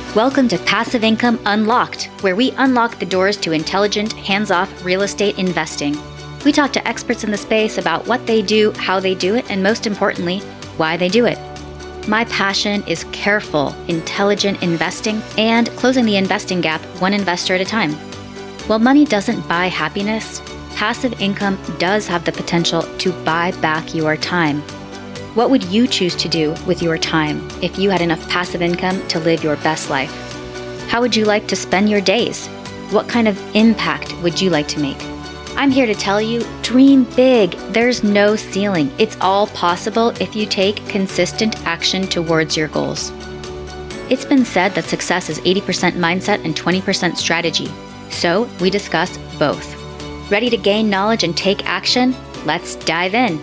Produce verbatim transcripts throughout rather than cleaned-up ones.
Welcome to Passive Income Unlocked, where we unlock the doors to intelligent, hands-off real estate investing. We talk to experts in the space about what they do, how they do it, and most importantly, why they do it. My passion is careful, intelligent investing and closing the investing gap one investor at a time. While money doesn't buy happiness, passive income does have the potential to buy back your time. What would you choose to do with your time if you had enough passive income to live your best life? How would you like to spend your days? What kind of impact would you like to make? I'm here to tell you, dream big. There's no ceiling. It's all possible if you take consistent action towards your goals. It's been said that success is eighty percent mindset and twenty percent strategy. So we discuss both. Ready to gain knowledge and take action? Let's dive in.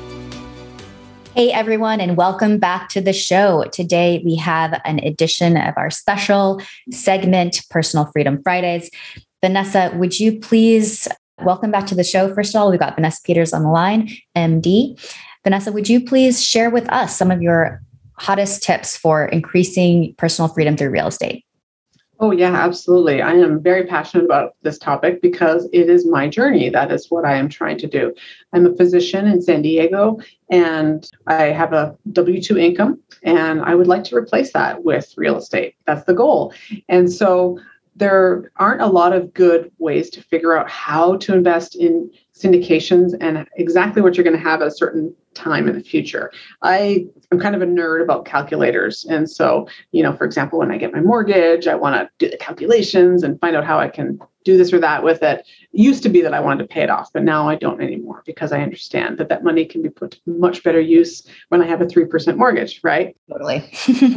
Hey everyone, and welcome back to the show. Today we have an edition of our special segment, Personal Freedom Fridays. Vanessa, would you please welcome back to the show? First of all, we've got Vanessa Peters on the line, M D. Vanessa, would you please share with us some of your hottest tips for increasing personal freedom through real estate? Oh, yeah, absolutely. I am very passionate about this topic because it is my journey. That is what I am trying to do. I'm a physician in San Diego, and I have a W two income, and I would like to replace that with real estate. That's the goal. And so there aren't a lot of good ways to figure out how to invest in syndications and exactly what you're going to have at a certain time in the future. I am kind of a nerd about calculators. And so, you know, for example, when I get my mortgage, I want to do the calculations and find out how I can do this or that with it. It used to be that I wanted to pay it off, but now I don't anymore because I understand that that money can be put to much better use when I have a three percent mortgage, right? Totally.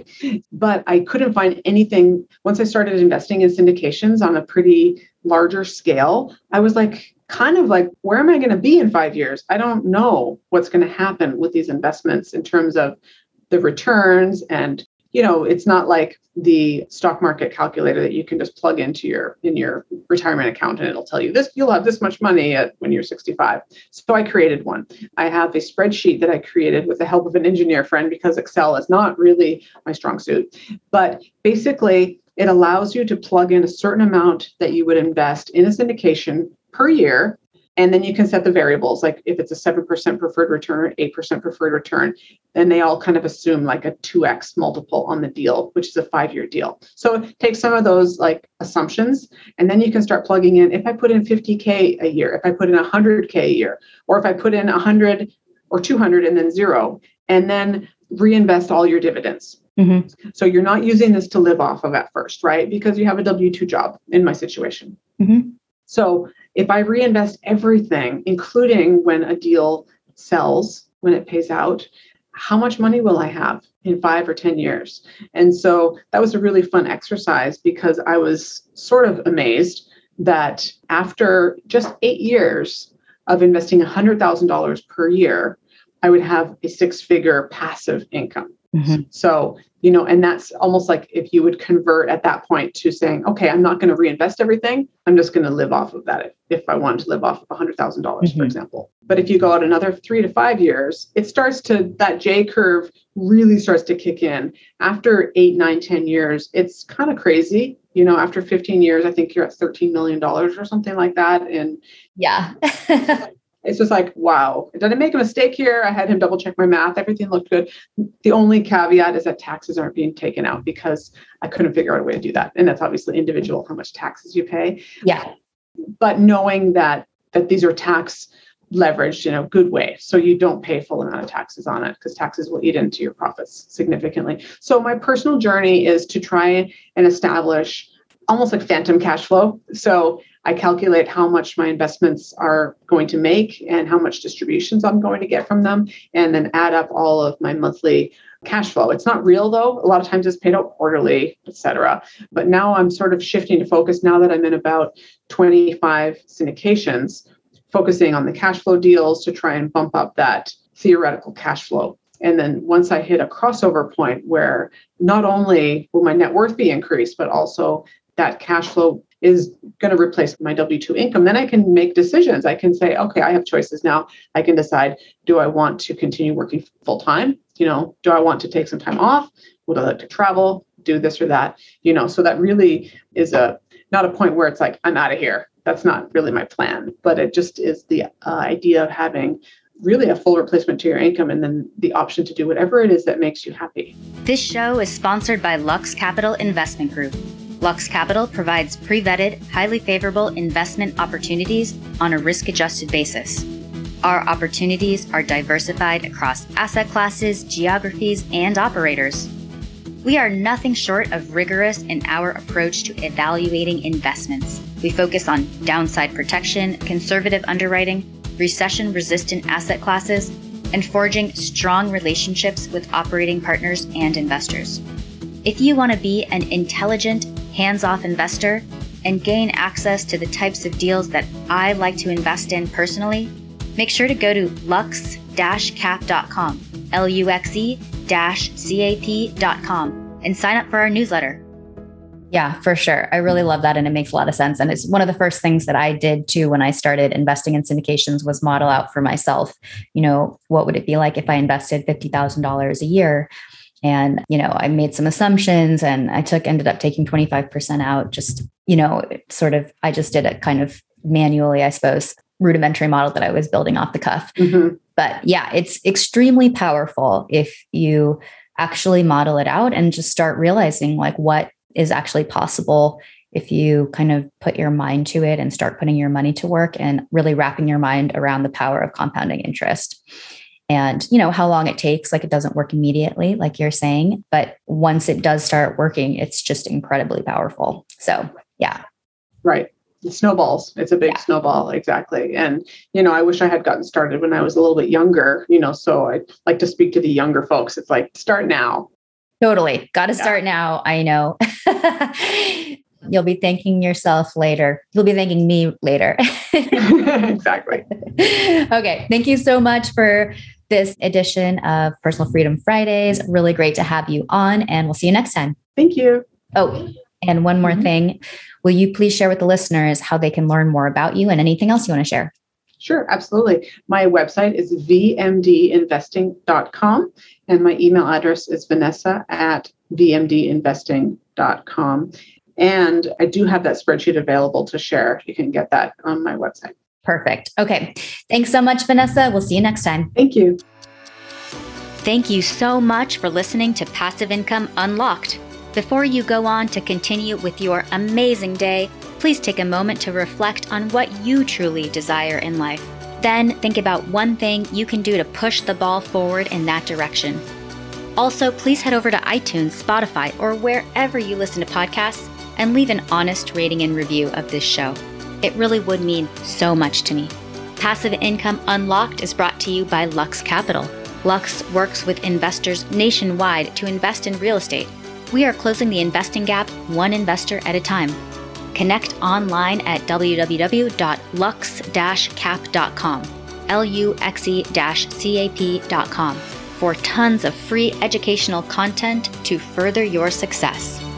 But I couldn't find anything. Once I started investing in syndications on a pretty larger scale, I was like, kind of like, where am I going to be in five years? I don't know what's going to happen with these investments in terms of the returns. And, you know, it's not like the stock market calculator that you can just plug into your in your retirement account and it'll tell you this, you'll have this much money at when you're sixty-five. So I created one. I have a spreadsheet that I created with the help of an engineer friend because Excel is not really my strong suit. But basically, it allows you to plug in a certain amount that you would invest in a syndication per year. And then you can set the variables, like if it's a seven percent preferred return or eight percent preferred return, then they all kind of assume like a two x multiple on the deal, which is a five-year deal. So take some of those like assumptions, and then you can start plugging in, if I put in fifty K a year, if I put in one hundred K a year, or if I put in one hundred or two hundred and then zero, and then reinvest all your dividends. Mm-hmm. So you're not using this to live off of at first, right? Because you have a W two job in my situation. Mm-hmm. So if I reinvest everything, including when a deal sells, when it pays out, how much money will I have in five or ten years? And so that was a really fun exercise because I was sort of amazed that after just eight years of investing one hundred thousand dollars per year, I would have a six-figure passive income. Mm-hmm. So, you know, and that's almost like if you would convert at that point to saying, okay, I'm not going to reinvest everything. I'm just going to live off of that if, if I wanted to live off of one hundred thousand dollars, mm-hmm. for example. But if you go out another three to five years, it starts to, that J curve really starts to kick in. After eight, nine, ten years, it's kind of crazy. You know, after fifteen years, I think you're at thirteen million dollars or something like that. And yeah. It's just like, wow, did I make a mistake here? I had him double check my math. Everything looked good. The only caveat is that taxes aren't being taken out because I couldn't figure out a way to do that. And that's obviously individual, how much taxes you pay. Yeah. But knowing that that these are tax leveraged in a good way. So you don't pay full amount of taxes on it because taxes will eat into your profits significantly. So my personal journey is to try and establish almost like phantom cash flow. So I calculate how much my investments are going to make and how much distributions I'm going to get from them, and then add up all of my monthly cash flow. It's not real though. A lot of times it's paid out quarterly, et cetera. But now I'm sort of shifting to focus now that I'm in about twenty-five syndications, focusing on the cash flow deals to try and bump up that theoretical cash flow. And then once I hit a crossover point where not only will my net worth be increased, but also that cash flow is going to replace my W two income, then I can make decisions. I can say, okay, I have choices now. I can decide, do I want to continue working full time? You know, do I want to take some time off? Would I like to travel? do this or that, you know, so that really is a, not a point where it's like, I'm out of here. That's not really my plan, but it just is the uh, idea of having really a full replacement to your income and then the option to do whatever it is that makes you happy. This show is sponsored by Lux Capital Investment Group. Lux Capital provides pre-vetted, highly favorable investment opportunities on a risk-adjusted basis. Our opportunities are diversified across asset classes, geographies, and operators. We are nothing short of rigorous in our approach to evaluating investments. We focus on downside protection, conservative underwriting, recession-resistant asset classes, and forging strong relationships with operating partners and investors. If you want to be an intelligent, hands-off investor and gain access to the types of deals that I like to invest in personally, make sure to go to lux dash cap dot com, L U X E C A P dot com, and sign up for our newsletter. Yeah, for sure. I really love that. And it makes a lot of sense. And it's one of the first things that I did too when I started investing in syndications was model out for myself. You know, what would it be like if I invested fifty thousand dollars a year? And, you know, I made some assumptions and I took, ended up taking twenty-five percent out, just, you know, sort of, I just did it kind of manually, I suppose, rudimentary model that I was building off the cuff. Mm-hmm. But yeah, it's extremely powerful if you actually model it out and just start realizing like what is actually possible if you kind of put your mind to it and start putting your money to work and really wrapping your mind around the power of compounding interest. And, you know, how long it takes, like it doesn't work immediately, like you're saying, but once it does start working, it's just incredibly powerful. So, yeah. Right. It snowballs. It's a big yeah. snowball. Exactly. And, you know, I wish I had gotten started when I was a little bit younger, you know, so I like to speak to the younger folks. It's like, start now. Totally. Got to yeah. start now. I know. You'll be thanking yourself later. You'll be thanking me later. Exactly. Okay. Thank you so much for this edition of Personal Freedom Fridays. Really great to have you on, and we'll see you next time. Thank you. Oh, and one more mm-hmm. thing. Will you please share with the listeners how they can learn more about you and anything else you want to share? Sure, absolutely. My website is v m d investing dot com and my email address is vanessa at v m d investing dot com. And I do have that spreadsheet available to share. You can get that on my website. Perfect. Okay. Thanks so much, Vanessa. We'll see you next time. Thank you. Thank you so much for listening to Passive Income Unlocked. Before you go on to continue with your amazing day, please take a moment to reflect on what you truly desire in life. Then think about one thing you can do to push the ball forward in that direction. Also, please head over to iTunes, Spotify, or wherever you listen to podcasts and leave an honest rating and review of this show. It really would mean so much to me. Passive Income Unlocked is brought to you by Lux Capital. Lux works with investors nationwide to invest in real estate. We are closing the investing gap one investor at a time. Connect online at w w w dot lux dash cap dot com, L U X E C A P dot com, for tons of free educational content to further your success.